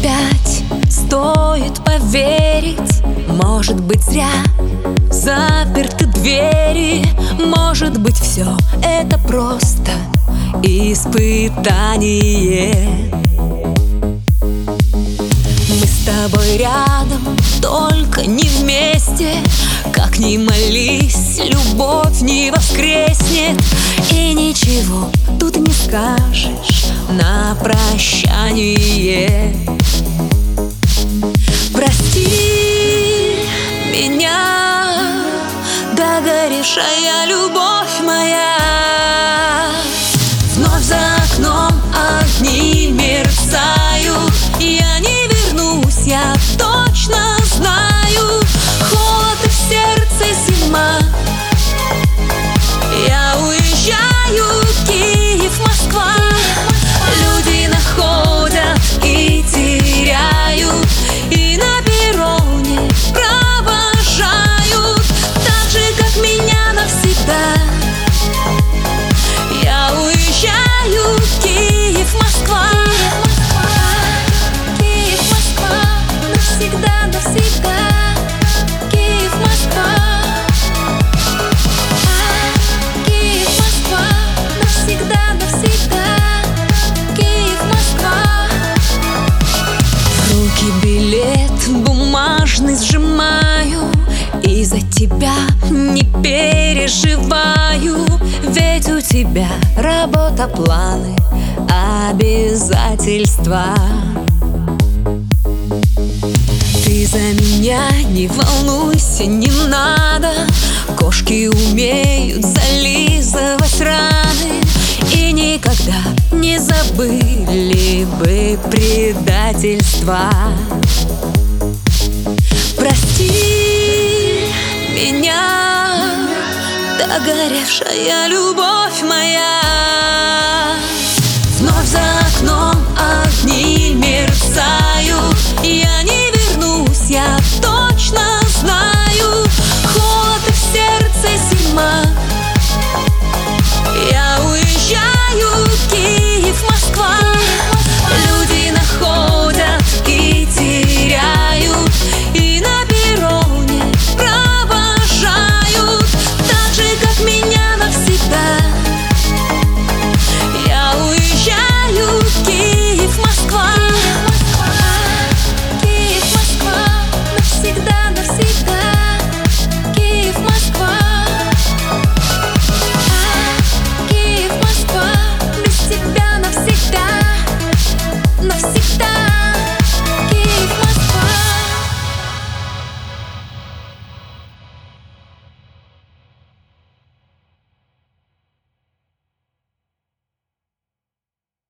опять стоит поверить. Может быть, зря заперты двери. Может быть, все это просто испытание. Мы с тобой рядом, только не вместе. Как ни молись, любовь не воскреснет. И ничего тут не скажешь на прощание. Прости меня, догоревшая любовь моя. Вновь за окном огни мерцают. Я не вернусь, я точно знаю. Холод и в сердце зима. Я уезжаю, Киев, Москва. Люди находят и теряют, и на перроне провожают, так же, как меня навсегда. Я уезжаю, Киев, Москва. Киев, Москва, навсегда, навсегда. Киев, Москва. Киев, Москва, навсегда, навсегда. Киев, Москва. В руки билет бумажный сжимаю, и за тебя не переживаю. Ведь у тебя работа, планы, обязательства. Ты за меня не волнуйся, не надо. Кошки умеют зализывать раны, и никогда не забыли бы предательства. Прости меня, догоревшая любовь моя.